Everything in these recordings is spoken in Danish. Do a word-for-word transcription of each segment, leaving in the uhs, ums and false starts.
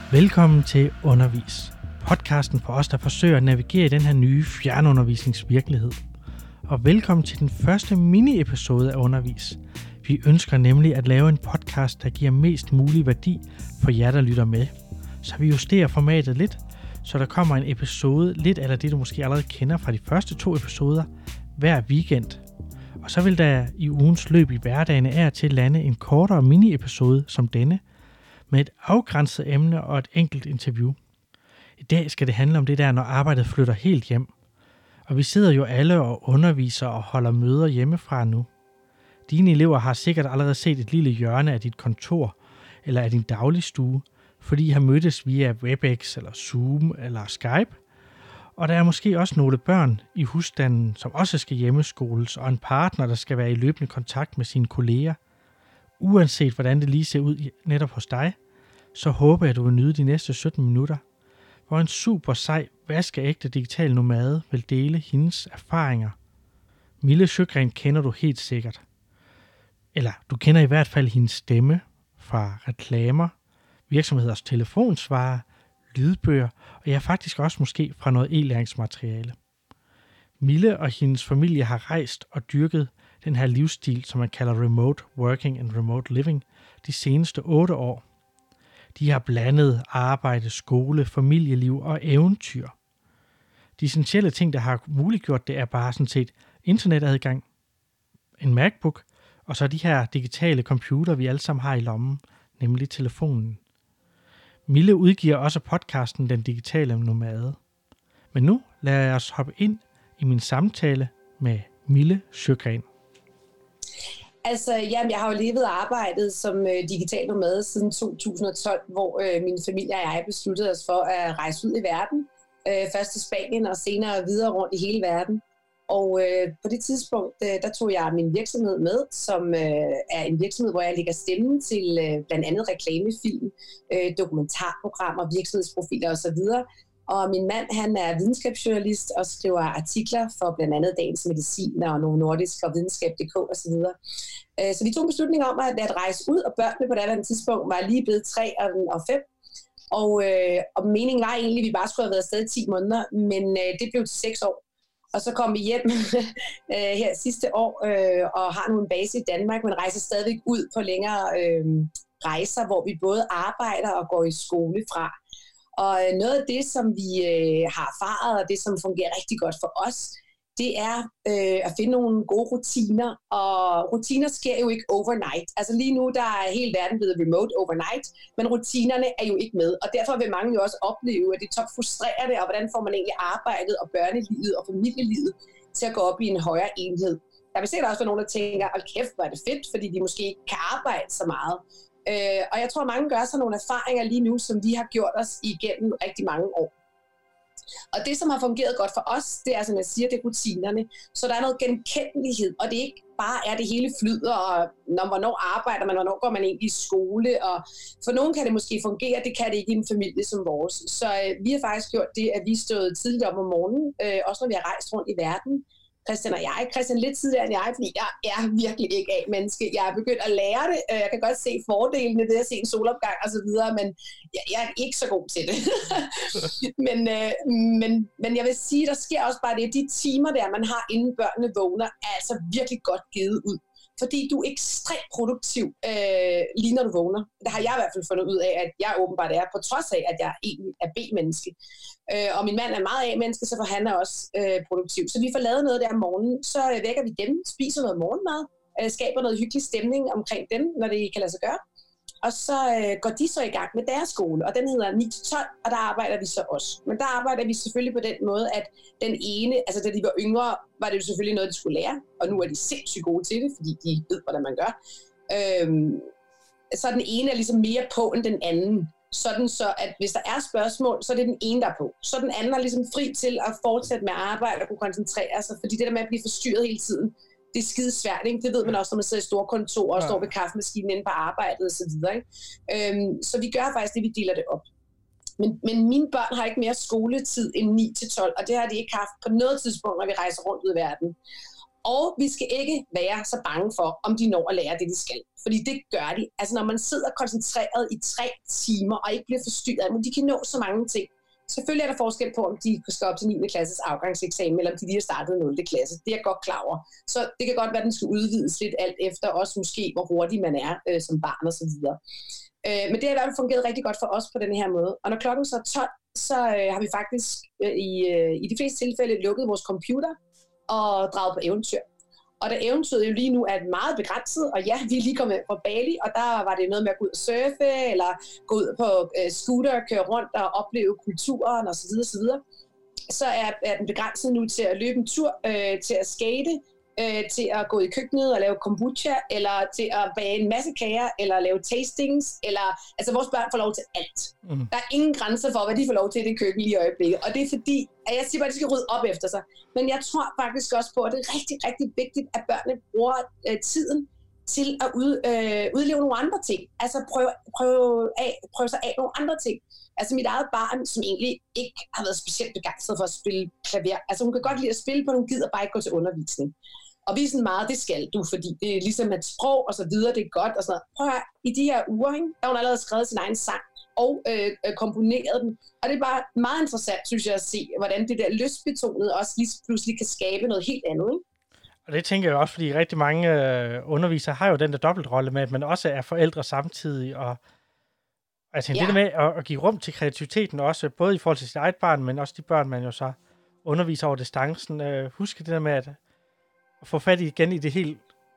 Velkommen til Undervis, podcasten for os, der forsøger at navigere i den her nye fjernundervisningsvirkelighed. Og velkommen til den første mini-episode af Undervis. Vi ønsker nemlig at lave en podcast, der giver mest mulig værdi for jer, der lytter med. Så vi justerer formatet lidt, så der kommer en episode, lidt eller det du måske allerede kender fra de første to episoder, hver weekend. Og så vil der i ugens løb i hverdagen af til lande en kortere mini-episode som denne, med et afgrænset emne og et enkelt interview. I dag skal det handle om det der, når arbejdet flytter helt hjem. Og vi sidder jo alle og underviser og holder møder hjemmefra nu. Dine elever har sikkert allerede set et lille hjørne af dit kontor eller af din dagligstue, fordi I har mødtes via WebEx eller Zoom eller Skype. Og der er måske også nogle børn i husstanden, som også skal hjemmeskoles, og en partner, der skal være i løbende kontakt med sine kolleger. Uanset hvordan det lige ser ud netop hos dig, så håber jeg, at du vil nyde de næste sytten minutter, hvor en super sej, vaskeægte digital nomade vil dele hendes erfaringer. Mille Sjögren kender du helt sikkert. Eller du kender i hvert fald hendes stemme fra reklamer, virksomheders telefonsvarer, lydbøger, og ja, faktisk også måske fra noget e-læringsmateriale. Mille og hendes familie har rejst og dyrket den her livsstil, som man kalder remote working and remote living, de seneste otte år. De har blandet arbejde, skole, familieliv og eventyr. De essentielle ting, der har muliggjort det, er bare sådan set internetadgang, en MacBook, og så de her digitale computer, vi alle sammen har i lommen, nemlig telefonen. Mille udgiver også podcasten Den Digitale Nomade. Men nu lader os hoppe ind i min samtale med Mille Sjögren. Altså, jamen, jeg har jo levet og arbejdet som øh, digital nomade siden to tusind og tolv, hvor øh, min familie og jeg besluttede os for at rejse ud i verden. Øh, først til Spanien og senere videre rundt i hele verden. Og øh, på det tidspunkt, øh, der tog jeg min virksomhed med, som øh, er en virksomhed, hvor jeg lægger stemmen til øh, blandt andet reklamefilm, øh, dokumentarprogrammer, virksomhedsprofiler osv. Og min mand, han er videnskabsjournalist og skriver artikler for blandt andet Dagens Medicin og Novo Nordisk og videnskab punktum d k osv. Så vi tog en beslutning om at, at rejse ud, og børnene på det tidspunkt var lige blevet tre og fem. Og, øh, og meningen var egentlig, at vi bare skulle have været afsted i ti måneder, men øh, det blev til seks år. Og så kom vi hjem øh, her sidste år øh, og har nu en base i Danmark, men rejser stadigvæk ud på længere øh, rejser, hvor vi både arbejder og går i skole fra. Og noget af det, som vi øh, har erfaret, og det, som fungerer rigtig godt for os, det er øh, at finde nogle gode rutiner. Og rutiner sker jo ikke overnight. Altså lige nu, der er hele verden blevet remote overnight, men rutinerne er jo ikke med. Og derfor vil mange jo også opleve, at det er top frustrerende, og hvordan får man egentlig arbejdet og børnelivet og familielivet til at gå op i en højere enhed. Der vil sikkert også være nogen, der tænker, hold kæft, hvor er det fedt, fordi de måske ikke kan arbejde så meget. Øh, og jeg tror, at mange gør sig nogle erfaringer lige nu, som vi har gjort os igennem rigtig mange år. Og det, som har fungeret godt for os, det er, som jeg siger, det er rutinerne. Så der er noget genkendelighed, og det er ikke bare er det hele flyder, og når, hvornår arbejder man, hvornår går man egentlig i skole. Og for nogen kan det måske fungere, det kan det ikke i en familie som vores. Så øh, vi har faktisk gjort det, at vi stod tidligt op om morgenen, øh, også når vi har rejst rundt i verden. Christian og jeg. Christian lidt tidligere end jeg, fordi jeg er virkelig ikke af menneske. Jeg er begyndt at lære det. Jeg kan godt se fordelene ved at se en solopgang og så videre, men jeg, jeg er ikke så god til det. men, øh, men, men jeg vil sige, der sker også bare det, at de timer der, man har inden børnene vågner, er altså virkelig godt givet ud. Fordi du er ekstremt produktiv, øh, lige når du vågner. Det har jeg i hvert fald fundet ud af, at jeg åbenbart er, på trods af, at jeg egentlig er B-menneske. Øh, og min mand er meget A-menneske, så han er også øh, produktiv. Så vi får lavet noget der om morgenen, så øh, vækker vi dem, spiser noget morgenmad, øh, skaber noget hyggelig stemning omkring dem, når det kan lade sig gøre. Og så øh, går de så i gang med deres skole, og den hedder ni til tolv, og der arbejder vi så også. Men der arbejder vi selvfølgelig på den måde, at den ene, altså da de var yngre, var det jo selvfølgelig noget, de skulle lære, og nu er de sindssygt gode til det, fordi de ved, hvordan man gør. Øhm, så den ene er ligesom mere på end den anden, sådan så, at hvis der er spørgsmål, så er det den ene, der er på. Så den anden er ligesom fri til at fortsætte med arbejde og kunne koncentrere sig, fordi det der med at blive forstyrret hele tiden, det er skide svært, ikke? Det ved man også, når man sidder i store kontorer og står ved kaffemaskinen inde på arbejdet og så videre, ikke? Øhm, så vi gør faktisk det, vi deler det op. Men, men mine børn har ikke mere skoletid end ni til tolv, og det har de ikke haft på noget tidspunkt, når vi rejser rundt ud i verden. Og vi skal ikke være så bange for, om de når at lære det, de skal. Fordi det gør de. Altså når man sidder koncentreret i tre timer og ikke bliver forstyrret, men de kan nå så mange ting. Selvfølgelig er der forskel på, om de skal op til niende klasses afgangseksamen, eller om de lige har startet nul klasse. Det er jeg godt klar over. Så det kan godt være, at den skal udvides lidt alt efter, også måske, hvor hurtig man er øh, som barn og så videre. Øh, men det har i hvert fald fungeret rigtig godt for os på den her måde. Og når klokken så er tolv, så øh, har vi faktisk øh, i, øh, i de fleste tilfælde lukket vores computer og draget på eventyr. Og da eventyret jo lige nu er meget begrænset, og ja, vi er lige kommet fra Bali, og der var det noget med at gå ud og surfe, eller gå ud på øh, scooter og køre rundt og opleve kulturen osv. osv. Så er, er den begrænset nu til at løbe en tur, øh, til at skate, øh, til at gå i køkkenet og lave kombucha, eller til at bage en masse kager, eller lave tastings, eller altså vores børn får lov til alt. Mm. Der er ingen grænser for, hvad de får lov til i det køkken lige i øjeblikket, og det er fordi, at jeg siger bare, at de skal rydde op efter sig. Men jeg tror faktisk også på, at det er rigtig, rigtig vigtigt, at børnene bruger øh, tiden til at ud, øh, udleve nogle andre ting. Altså prøve, prøve, af, prøve sig af nogle andre ting. Altså mit eget barn, som egentlig ikke har været specielt begejstret for at spille klaver. Altså hun kan godt lide at spille, på, hun gider bare ikke gå til undervisning. Og vi er sådan meget, det skal du, fordi det er ligesom et sprog og så videre, det er godt og sådan noget. Prøv at høre, i de her uger, ikke, der har hun allerede skrevet sin egen sang og øh, komponeret den. Og det er bare meget interessant, synes jeg, at se, hvordan det der lystbetonede også lige pludselig kan skabe noget helt andet. Ikke? Og det tænker jeg også, fordi rigtig mange øh, undervisere har jo den der dobbeltrolle med, at man også er forældre samtidig. Og altså, ja. Det der med at, at give rum til kreativiteten også, både i forhold til sit eget barn, men også de børn, man jo så underviser over distancen. Øh, husk det der med at, at få fat i igen i det helt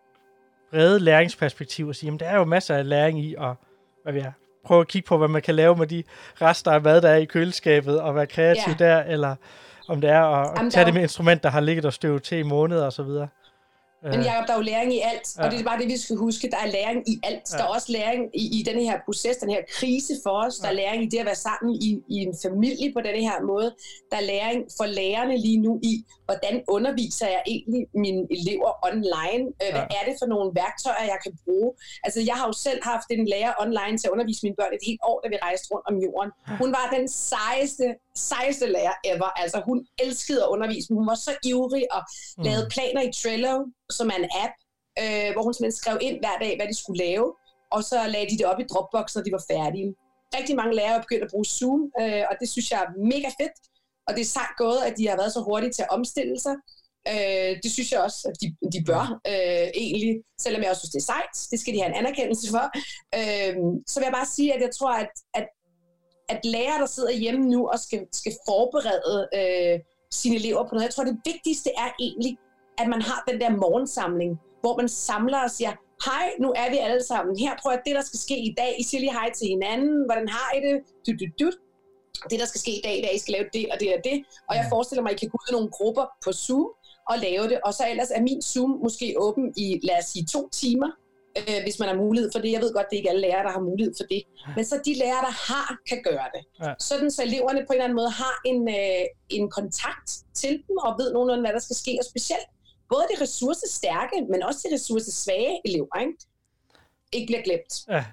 brede læringsperspektiv og sige, jamen der er jo masser af læring i, og hvad vi er. Prøve at kigge på, hvad man kan lave med de rester af mad, der er i køleskabet, og være kreativ ja. der, eller om det er at Jamen, tage det med instrument, der har ligget og støvet til i måneder og så videre. Men Jacob, der er jo læring i alt, ja. og det er bare det, vi skal huske. Der er læring i alt. Ja. Der er også læring i, i den her proces, den her krise for os. Der er læring i det at være sammen i, i en familie på den her måde. Der er læring for lærerne lige nu i, hvordan underviser jeg egentlig mine elever online? Ja. Hvad er det for nogle værktøjer, jeg kan bruge? Altså, jeg har jo selv haft en lærer online til at undervise mine børn et helt år, da vi rejste rundt om jorden. Hun var den sejeste, sejeste lærer ever. Altså, hun elskede at undervise, men hun var så ivrig og mm. lavede planer i Trello, som er en app, øh, hvor hun simpelthen skrev ind hver dag, hvad de skulle lave, og så lagde de det op i Dropbox, når de var færdige. Rigtig mange lærere er begyndt at bruge Zoom, øh, og det synes jeg er mega fedt, og det er sejt gået, at de har været så hurtige til at omstille sig. Øh, det synes jeg også, at de, de bør øh, egentlig, selvom jeg også synes, det er sejt. Det skal de have en anerkendelse for. Øh, så vil jeg bare sige, at jeg tror, at, at, at lærere, der sidder hjemme nu og skal, skal forberede øh, sine elever på noget, jeg tror, det vigtigste er egentlig, at man har den der morgensamling, hvor man samler og siger, hej, nu er vi alle sammen her, prøv at det, der skal ske i dag, I siger lige hej til hinanden, hvordan har I det? Dut, dut, dut. Det, der skal ske i dag, det er, I skal lave det og det og det, og jeg forestiller mig, at I kan gå ud i nogle grupper på Zoom og lave det, og så ellers er min Zoom måske åben i, lad os sige, to timer, øh, hvis man har mulighed for det. Jeg ved godt, det er ikke alle lærere, der har mulighed for det, men så de lærere, der har, kan gøre det. Ja. Sådan så eleverne på en eller anden måde har en, øh, en kontakt til dem, og ved nogenlunde, hvad der skal ske, og specielt både de ressourcestærke, men også de ressourcesvage elever, ikke? Ikke bliver glemt. Ja,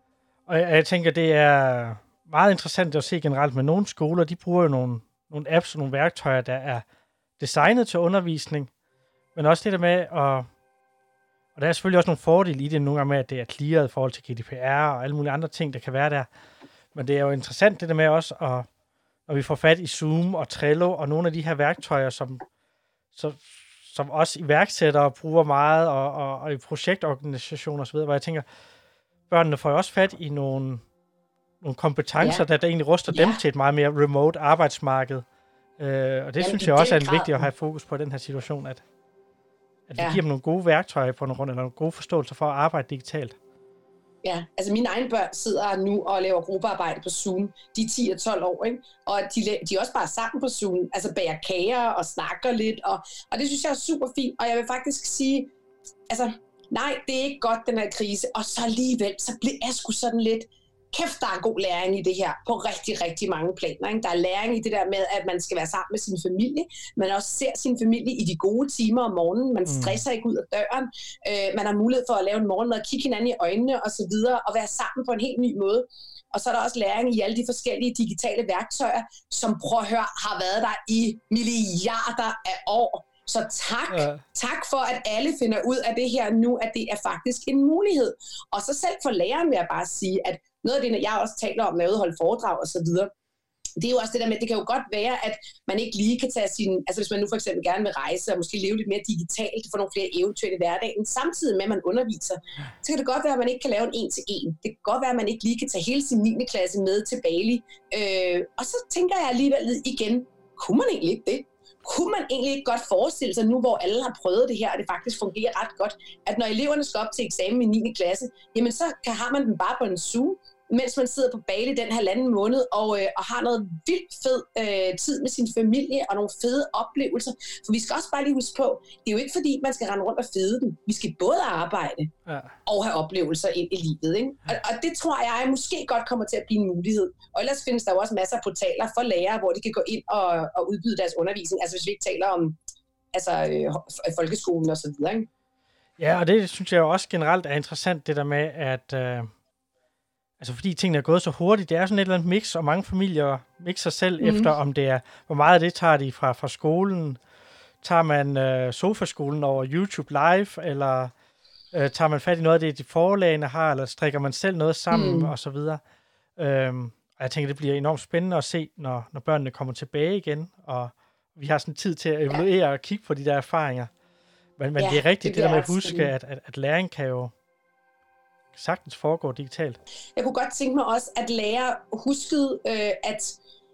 og jeg, jeg tænker, det er meget interessant at se generelt med nogle skoler, de bruger jo nogle, nogle apps og nogle værktøjer, der er designet til undervisning, men også det der med, at, og der er selvfølgelig også nogle fordele i det nogle gange med, at det er clearet i forhold til G D P R og alle mulige andre ting, der kan være der, men det er jo interessant det der med også, at, når vi får fat i Zoom og Trello og nogle af de her værktøjer, som så som også iværksættere bruger meget, og, og, og i projektorganisationer osv., hvor jeg tænker, børnene får jo også fat i nogle, nogle kompetencer, ja. der, der egentlig ruster ja. dem til et meget mere remote arbejdsmarked. Øh, og det Jamen, synes jeg også er grad. vigtigt at have fokus på i den her situation, at, at vi ja. giver dem nogle gode værktøjer på nogle rundt, eller nogle gode forståelser for at arbejde digitalt. Ja, altså mine egne børn sidder nu og laver gruppearbejde på Zoom. De er ti og tolv år, ikke? Og de, de er også bare sammen på Zoom, altså bager kager og snakker lidt, og, og det synes jeg er super fint. Og jeg vil faktisk sige, altså nej, det er ikke godt, den her krise, og så alligevel, så bliver jeg sgu sådan lidt, kæft, der er god læring i det her, på rigtig, rigtig mange planer. Ikke? Der er læring i det der med, at man skal være sammen med sin familie, man også ser sin familie i de gode timer om morgenen, man stresser ikke ud af døren, øh, man har mulighed for at lave en morgenmad, kigge hinanden i øjnene og så videre, og være sammen på en helt ny måde. Og så er der også læring i alle de forskellige digitale værktøjer, som prøv at høre, har været der i milliarder af år, Så tak, ja. tak for, at alle finder ud af det her nu, at det er faktisk en mulighed. Og så selv for læreren vil jeg bare sige, at noget af det, jeg også taler om, når jeg holde foredrag og så videre, det er jo også det der med, at det kan jo godt være, at man ikke lige kan tage sin, altså hvis man nu for eksempel gerne vil rejse og måske leve lidt mere digitalt, få nogle flere eventyr i hverdagen, samtidig med, at man underviser, så kan det godt være, at man ikke kan lave en en-til-en. Det kan godt være, at man ikke lige kan tage hele sin niende klasse med til Bali. Øh, og så tænker jeg alligevel igen, kunne man egentlig ikke det? Kunne man egentlig ikke godt forestille sig nu, hvor alle har prøvet det her, og det faktisk fungerer ret godt, at når eleverne skal op til eksamen i niende klasse, jamen så har man dem bare på en Zoom, mens man sidder på Bali den halvanden måned og, øh, og har noget vildt fed øh, tid med sin familie og nogle fede oplevelser. For vi skal også bare lige huske på, det er jo ikke fordi, man skal rende rundt og fede dem. Vi skal både arbejde ja. og have oplevelser ind i livet. Ikke? Og, og det tror jeg måske godt kommer til at blive en mulighed. Og ellers findes der jo også masser af portaler for lærere, hvor de kan gå ind og, og udbyde deres undervisning. Altså hvis vi ikke taler om altså, øh, folkeskolen og så videre. Ikke? Ja, og det synes jeg jo også generelt er interessant, det der med, at... Øh Altså fordi tingene er gået så hurtigt, det er sådan et eller andet mix, og mange familier mixer selv mm. efter, om det er, hvor meget af det tager de fra, fra skolen. Tager man øh, sofaskolen over YouTube Live, eller øh, tager man fat i noget af det, de forlagene har, eller strikker man selv noget sammen, mm. og så videre. Øhm, og jeg tænker, det bliver enormt spændende at se, når, når børnene kommer tilbage igen, og vi har sådan tid til at evaluere ja. og kigge på de der erfaringer. Men, men ja, det er rigtigt, det, det der med at huske, at, at, at læring kan jo sagtens foregår digitalt. Jeg kunne godt tænke mig også, at lærere huskede, øh, at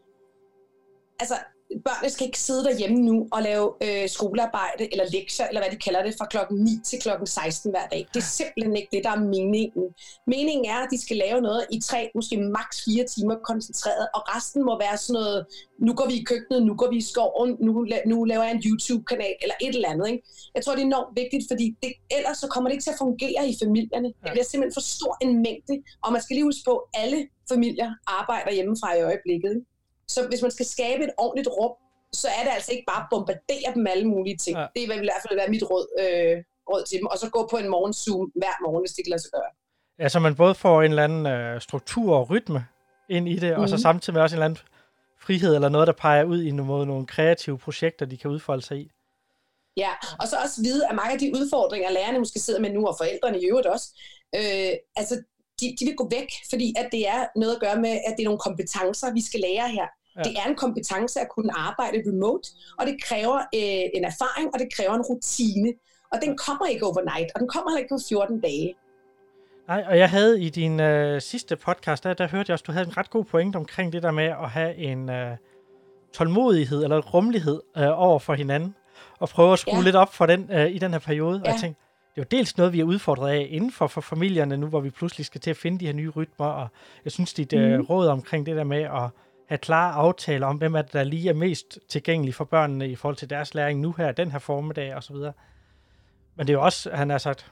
altså, børnene skal ikke sidde derhjemme nu og lave øh, skolearbejde eller lektier, eller hvad de kalder det, fra klokken ni til klokken seksten hver dag. Det er simpelthen ikke det, der er meningen. Meningen er, at de skal lave noget i tre, måske maks fire timer koncentreret, og resten må være sådan noget, nu går vi i køkkenet, nu går vi i skoven, nu, nu laver jeg en YouTube-kanal, eller et eller andet. Ikke? Jeg tror, det er enormt vigtigt, fordi det, ellers så kommer det ikke til at fungere i familierne. Det bliver simpelthen for stor en mængde, og man skal lige huske på, at alle familier arbejder hjemmefra i øjeblikket. Ikke? Så hvis man skal skabe et ordentligt rum, så er det altså ikke bare at bombardere dem med alle mulige ting. Ja. Det vil i hvert fald være mit råd, øh, råd til dem. Og så gå på en morgenzoom hver morgen, hvis det kan lade sig gøre. Ja, så man både får en eller anden øh, struktur og rytme ind i det, mm-hmm. og så samtidig med også en eller anden frihed, eller noget, der peger ud i nogle, nogle kreative projekter, de kan udfolde sig i. Ja, og så også vide, at mange af de udfordringer, lærerne måske sidder med nu, og forældrene i øvrigt også, øh, altså de, de vil gå væk, fordi at det er noget at gøre med, at det er nogle kompetencer, vi skal lære her. Ja. Det er en kompetence at kunne arbejde remote, og det kræver øh, en erfaring, og det kræver en rutine. Og den kommer ikke overnight, og den kommer heller ikke på fjorten dage. Nej, og jeg havde i din øh, sidste podcast, der, der hørte jeg også, du havde en ret god point omkring det der med at have en øh, tålmodighed eller rummelighed øh, over for hinanden, og prøve at skrue ja. lidt op for den øh, i den her periode. Ja. Og jeg tænkte, det er jo dels noget, vi er udfordret af inden for, for familierne nu, hvor vi pludselig skal til at finde de her nye rytmer, og jeg synes, dit mm. øh, råd omkring det der med at have klare aftaler om, hvem er det, der lige er mest tilgængelig for børnene i forhold til deres læring nu her, den her formiddag og så videre. Men det er jo også, han har sagt,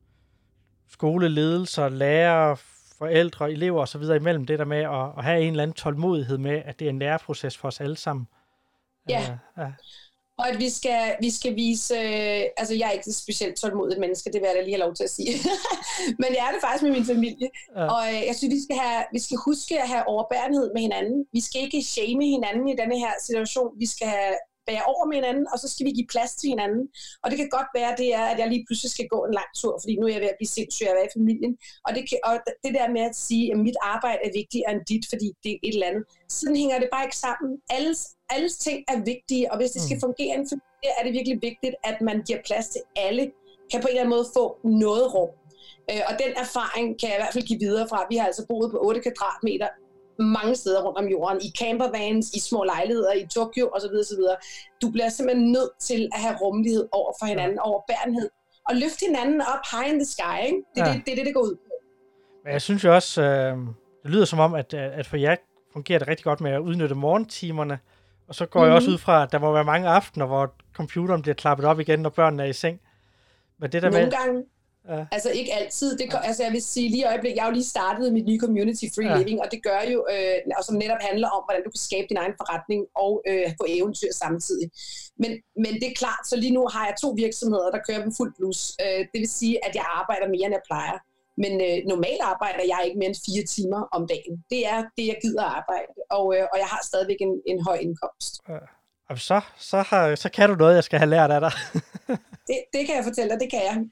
skoleledelser, lærere, forældre, elever og så videre imellem det der med at, at have en eller anden tålmodighed med, at det er en læreproces for os alle sammen. Ja. Uh, ja. Og at vi skal, vi skal vise, øh, altså jeg er ikke et specielt tålmodigt menneske, det vil jeg da lige have lov til at sige, men jeg er det faktisk med min familie, ja. og øh, jeg synes, vi skal, have, vi skal huske at have overbærenhed med hinanden, vi skal ikke shame hinanden i denne her situation, vi skal have bære over med hinanden, og så skal vi give plads til hinanden, og det kan godt være, det er, at jeg lige pludselig skal gå en lang tur, fordi nu er jeg ved at blive sindssyg at være i familien, og det, kan, og det der med at sige, at mit arbejde er vigtigere end dit, fordi det er et eller andet, sådan hænger det bare ikke sammen. Alles, alles ting er vigtige, og hvis det skal fungere i en familie, er det virkelig vigtigt, at man giver plads til alle, kan på en eller anden måde få noget rum. Og den erfaring kan jeg i hvert fald give videre fra. Vi har altså boet på otte kvadratmeter mange steder rundt om jorden, i campervans, i små lejligheder, i Tokyo osv. osv. Du bliver simpelthen nødt til at have rummelighed over for hinanden, ja. overbærenhed, og løfte hinanden op high in the sky. Ikke? Det er ja. det, det, det, det går ud på. Men jeg synes jo også, øh, det lyder som om, at, at for jer fungerer det rigtig godt med at udnytte morgentimerne, og så går mm-hmm. jeg også ud fra, at der må være mange aftener, hvor computeren bliver klappet op igen, når børnene er i seng. Men det der Nogle med... gange. Ja. Altså ikke altid. Det, altså jeg vil sige lige i øjeblikket, jeg har jo lige startet mit nye community Free ja. Living, og det gør jo, øh, og som netop handler om, hvordan du kan skabe din egen forretning og øh, få eventyr samtidig. Men, men det er klart, så lige nu har jeg to virksomheder, der kører på fuld blus. Øh, det vil sige, at jeg arbejder mere, end jeg plejer. Men øh, normalt arbejder jeg ikke mere end fire timer om dagen. Det er det, jeg gider at arbejde, og, øh, og jeg har stadigvæk en, en høj indkomst. Ja. Og så, så, har, så kan du noget, jeg skal have lært af dig. det, det kan jeg fortælle dig, det kan jeg.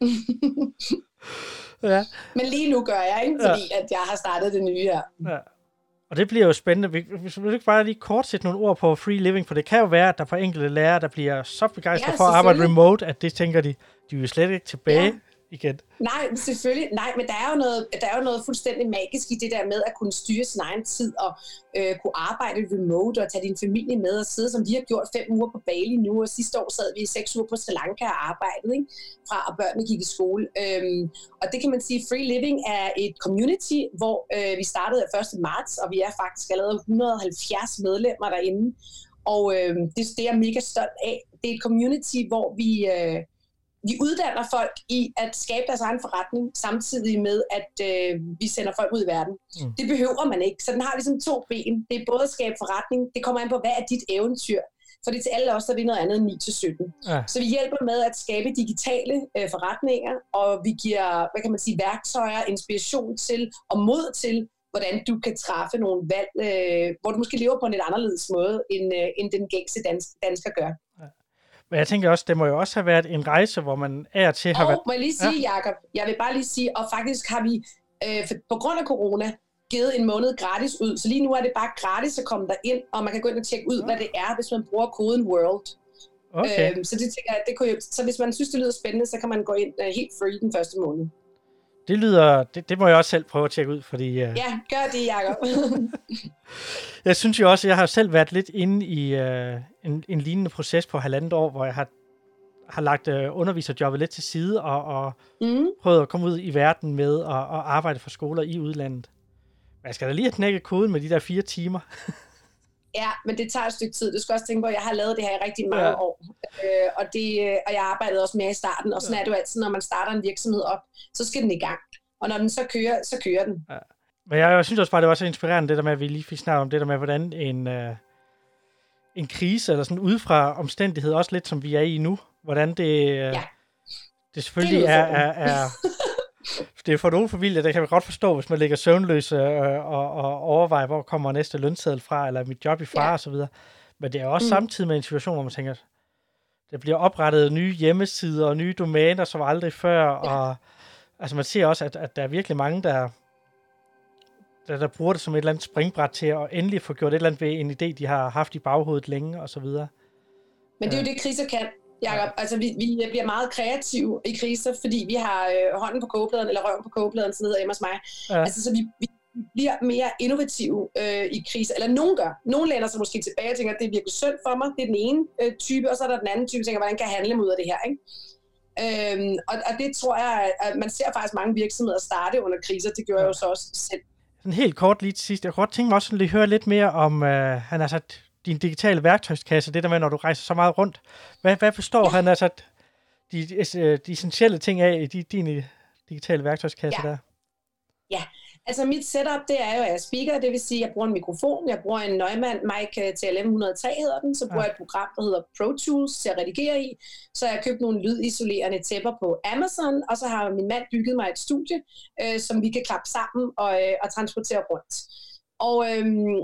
Ja. Men lige nu gør jeg, ikke? Fordi ja. at jeg har startet det nye her. Ja. Og det bliver jo spændende. Hvis du ikke bare lige kort sætte nogle ord på free living, for det kan jo være, at der for enkelte lærere, der bliver så begejstret ja, for at arbejde remote, at det tænker de, de vil slet ikke tilbage ja. igen. Nej, selvfølgelig. Nej, men der er, jo noget, der er jo noget fuldstændig magisk i det der med at kunne styre sin egen tid og øh, kunne arbejde remote og tage din familie med og sidde, som vi har gjort fem uger på Bali nu, og sidste år sad vi seks uger på Sri Lanka og arbejdede, ikke? Fra at børnene gik i skole. Øhm, og det kan man sige, Free Living er et community, hvor øh, vi startede første marts, og vi er faktisk allerede et hundrede og halvfjerds medlemmer derinde. Og øh, det, det er jeg mega stolt af. Det er et community, hvor vi... Øh, Vi uddanner folk i at skabe deres egen forretning, samtidig med, at øh, vi sender folk ud i verden. Mm. Det behøver man ikke. Så den har ligesom to ben. Det er både at skabe forretning, det kommer an på, hvad er dit eventyr. For det er til alle os, der vil noget andet end ni til sytten. Ja. Så vi hjælper med at skabe digitale øh, forretninger, og vi giver, hvad kan man sige, værktøjer, inspiration til og mod til, hvordan du kan træffe nogle valg, øh, hvor du måske lever på en lidt anderledes måde, end, øh, end den gængse dans- dansker gør. Ja. Men jeg tænker også, det må jo også have været en rejse, hvor man er til har og, været... må jeg lige sige, ja. Jacob, jeg vil bare lige sige, og faktisk har vi øh, for, på grund af corona givet en måned gratis ud, så lige nu er det bare gratis at komme derind, og man kan gå ind og tjekke ud, hvad det er, hvis man bruger koden WORLD. Okay. Øh, så det tænker jeg, det kunne jo, så hvis man synes, det lyder spændende, så kan man gå ind uh, helt free den første måned. Det lyder, det, det må jeg også selv prøve at tjekke ud, fordi... Uh... Ja, gør det, Jacob. Jeg synes jo også, at jeg har selv været lidt inde i uh, en, en lignende proces på halvandet år, hvor jeg har, har lagt uh, underviserjobbet lidt til side, og, og mm. prøvet at komme ud i verden med at og arbejde for skoler i udlandet. Men jeg skal da lige have knækket koden med de der fire timer. Ja, men det tager et stykke tid. Du skal også tænke på, at jeg har lavet det her i rigtig mange ja. år. Øh, og, det, og jeg arbejdede også med i starten. Og sådan ja. er det jo altid, når man starter en virksomhed op, så skal den i gang. Og når den så kører, så kører den. Ja. Men jeg, jeg synes også bare, det var så inspirerende, det der med, at vi lige fik snakket om det der med, hvordan en, øh, en krise, eller sådan udefra omstændighed, også lidt som vi er i nu, hvordan det, øh, ja. det selvfølgelig det er... er, er det er for nogle familier, det kan man godt forstå, hvis man ligger søvnløs øh, og, og overvejer, hvor kommer næste lønseddel fra, eller mit job i fare ja. og så videre. Men det er også mm. samtidig med en situation, hvor man tænker, der bliver oprettet nye hjemmesider og nye domæner, som aldrig før, ja. og altså man ser også, at, at der er virkelig mange, der, der, der bruger det som et eller andet springbræt til at endelig få gjort et eller andet ved en idé, de har haft i baghovedet længe, og så videre. Men det er jo det, kriser kan. Jacob, altså vi, vi bliver meget kreative i kriser, fordi vi har øh, hånden på kogepladen, eller røven på kogepladen, sådan hedder hjemme hos mig. Ja. Altså så vi, vi bliver mere innovative øh, i kriser, eller nogen gør. Nogen læner sig måske tilbage og tænker, at det er virkelig synd for mig. Det er den ene øh, type, og så er der den anden type, der tænker, hvordan kan jeg handle mig ud af det her, ikke? Øhm, og, og det tror jeg, at man ser faktisk mange virksomheder starte under kriser. Det gjorde ja. jeg jo så også selv. Sådan helt kort lige til sidst. Jeg kunne godt tænke mig også lige høre lidt mere om, øh, han har sat din digitale værktøjskasse, det der med, når du rejser så meget rundt. Hvad, hvad forstår ja. han altså de, de, de essentielle ting af i de, din digitale værktøjskasse ja. der? Ja, altså mit setup, det er jo, at jeg speaker, det vil sige, at jeg bruger en mikrofon, jeg bruger en Neumann Mic T L M et hundrede og tre hedder den, så bruger ja. jeg et program, der hedder Pro Tools til at redigere i, så jeg har købt nogle lydisolerende tæpper på Amazon, og så har min mand bygget mig et studie, øh, som vi kan klappe sammen og, øh, og transportere rundt. Og øhm,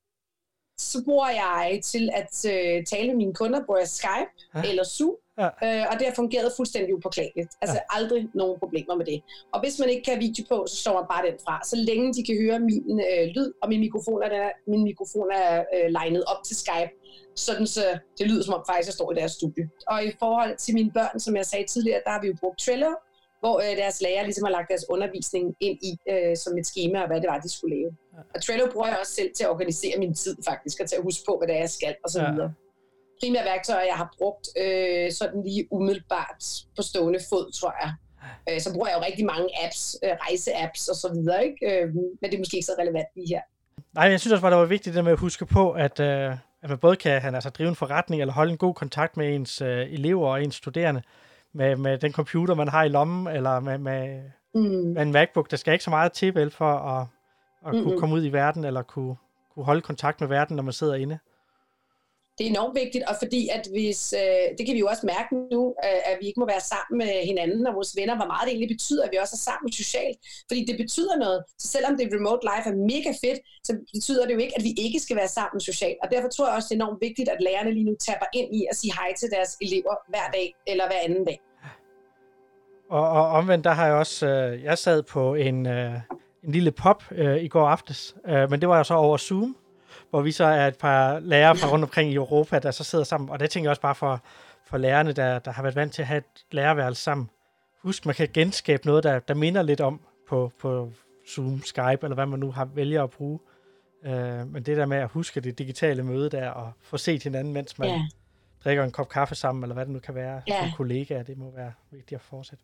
så bruger jeg til at øh, tale med mine kunder, bruger jeg Skype ja. eller Zoom, ja. øh, og det har fungeret fuldstændig upåklageligt. Altså ja. aldrig nogen problemer med det. Og hvis man ikke kan have video på, så står man bare den fra. Så længe de kan høre min øh, lyd, og min mikrofon er, der, min mikrofon er øh, legnet op til Skype, sådan så det lyder som om faktisk jeg står i deres studie. Og i forhold til mine børn, som jeg sagde tidligere, der har vi jo brugt Trello, hvor øh, deres lærer ligesom har lagt deres undervisning ind i øh, som et schema, og hvad det var, de skulle lave. Ja. Og Trello bruger jeg også selv til at organisere min tid faktisk, og til at huske på, hvad det er, jeg skal, og så ja. videre. Primære værktøjer, jeg har brugt øh, sådan lige umiddelbart på stående fod, tror jeg. Øh, så bruger jeg jo rigtig mange apps, øh, rejse-apps og så videre, ikke? Øh, men det er måske ikke så relevant lige her. Nej, jeg synes også bare, det var vigtigt det med at huske på, at, øh, at man både kan han, altså, drive en forretning, eller holde en god kontakt med ens øh, elever og ens studerende, Med, med den computer, man har i lommen, eller med, med, mm. med en MacBook. Der skal ikke så meget til, vel, for at, at kunne komme ud i verden, eller kunne, kunne holde kontakt med verden, når man sidder inde. Det er enormt vigtigt, og fordi at hvis, øh, det kan vi jo også mærke nu, øh, at vi ikke må være sammen med hinanden og vores venner, hvor meget det egentlig betyder, at vi også er sammen socialt. Fordi det betyder noget. Så selvom det remote life er mega fedt, så betyder det jo ikke, at vi ikke skal være sammen socialt. Og derfor tror jeg også, det er enormt vigtigt, at lærerne lige nu tapper ind i at sige hej til deres elever hver dag eller hver anden dag. Og, og omvendt, der har jeg også, øh, jeg sad på en, øh, en lille pop øh, i går aftes, øh, men det var jo så over Zoom, hvor vi så er et par lærere fra rundt omkring i Europa, der så sidder sammen. Og det tænker jeg også bare for, for lærerne, der, der har været vant til at have et lærerværelse sammen. Husk, man kan genskabe noget, der, der minder lidt om på, på Zoom, Skype, eller hvad man nu har vælger at bruge. Uh, men det der med at huske det digitale møde der, og få set hinanden, mens man yeah. drikker en kop kaffe sammen, eller hvad det nu kan være, yeah. som kollegaer, det må være vigtigt at fortsætte.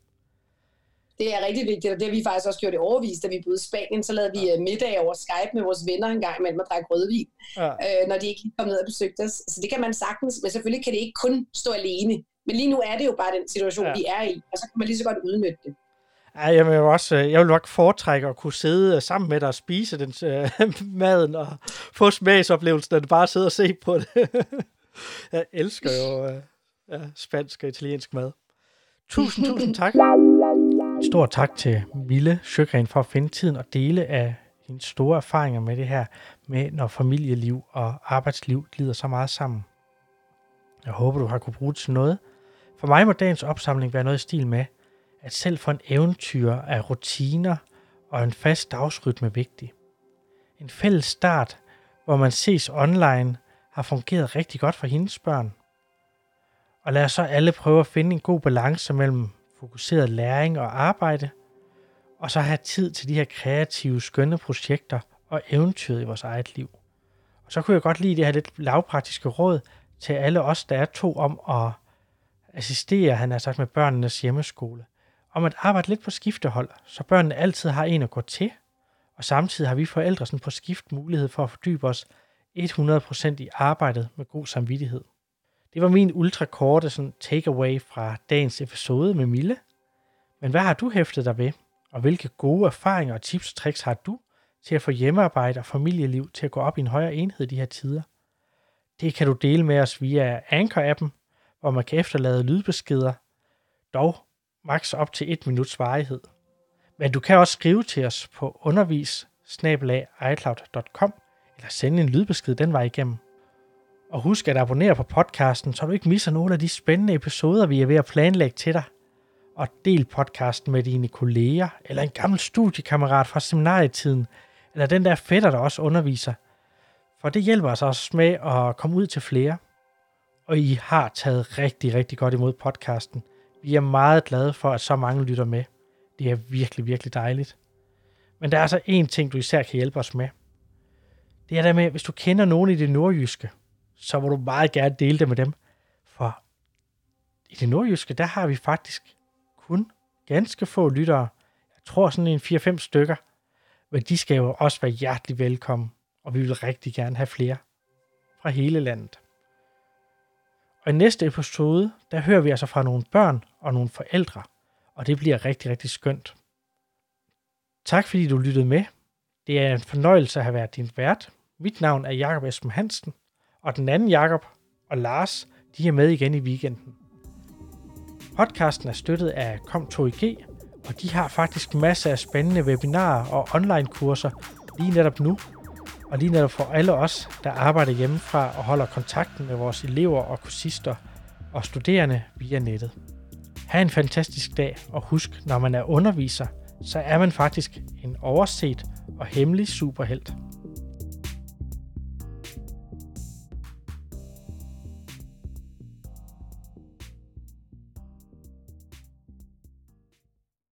Det er rigtig vigtigt, og det har vi faktisk også gjort i overvis, da vi boede i Spanien, så lavede vi ja. middag over Skype med vores venner en gang imellem at drikke rødvin, ja. øh, når de ikke kom ned og besøgte os. Så det kan man sagtens, men selvfølgelig kan det ikke kun stå alene. Men lige nu er det jo bare den situation, ja. vi er i, og så kan man lige så godt udnytte det. Ja, jeg vil jo også, jeg vil nok foretrække at kunne sidde sammen med dig og spise den øh, maden og få smagsoplevelsen, at du bare sidder og se på det. Jeg elsker jo øh, ja, spansk og italiensk mad. Tusind, tusind tak. Stor tak til Mille Sjögren for at finde tiden og dele af hendes store erfaringer med det her, med når familieliv og arbejdsliv glider så meget sammen. Jeg håber, du har kunne bruge det til noget. For mig må dagens opsamling være noget i stil med, at selv for en eventyr er rutiner og en fast dagsrytme vigtig. En fælles start, hvor man ses online, har fungeret rigtig godt for hendes børn. Og lad os så alle prøve at finde en god balance mellem fokuseret læring og arbejde, og så have tid til de her kreative, skønne projekter og eventyr i vores eget liv. Og så kunne jeg godt lide det her lidt lavpraktiske råd til alle os, der er to, om at assistere, han har sagt, med børnenes hjemmeskole. Om at arbejde lidt på skiftehold, så børnene altid har en at gå til, og samtidig har vi forældre sådan på skift mulighed for at fordybe os hundrede procent i arbejdet med god samvittighed. Det var min ultrakorte sådan takeaway fra dagens episode med Mille. Men hvad har du hæftet dig ved? Og hvilke gode erfaringer og tips og tricks har du til at få hjemmearbejde og familieliv til at gå op i en højere enhed i de her tider? Det kan du dele med os via Anchor-appen, hvor man kan efterlade lydbeskeder, dog maks op til et minuts varighed. Men du kan også skrive til os på undervis bindestreg i cloud punktum com eller sende en lydbesked den vej igennem. Og husk at abonnere på podcasten, så du ikke misser nogle af de spændende episoder, vi er ved at planlægge til dig. Og del podcasten med dine kolleger, eller en gammel studiekammerat fra seminarietiden, eller den der fætter, der også underviser. For det hjælper os også med at komme ud til flere. Og I har taget rigtig, rigtig godt imod podcasten. Vi er meget glade for, at så mange lytter med. Det er virkelig, virkelig dejligt. Men der er altså én ting, du især kan hjælpe os med. Det er der med, hvis du kender nogen i det nordjyske, så må du meget gerne dele det med dem. For i det nordjyske, der har vi faktisk kun ganske få lyttere. Jeg tror sådan en fire fem stykker. Men de skal jo også være hjertelig velkommen. Og vi vil rigtig gerne have flere fra hele landet. Og i næste episode, der hører vi altså fra nogle børn og nogle forældre. Og det bliver rigtig, rigtig skønt. Tak fordi du lyttede med. Det er en fornøjelse at have været din vært. Mit navn er Jakob Esben Hansen. Og den anden Jakob og Lars, de er med igen i weekenden. Podcasten er støttet af Com to I G, og de har faktisk masser af spændende webinarer og online-kurser lige netop nu. Og lige netop for alle os, der arbejder hjemmefra og holder kontakten med vores elever og kursister og studerende via nettet. Ha' en fantastisk dag, og husk, når man er underviser, så er man faktisk en overset og hemmelig superhelt.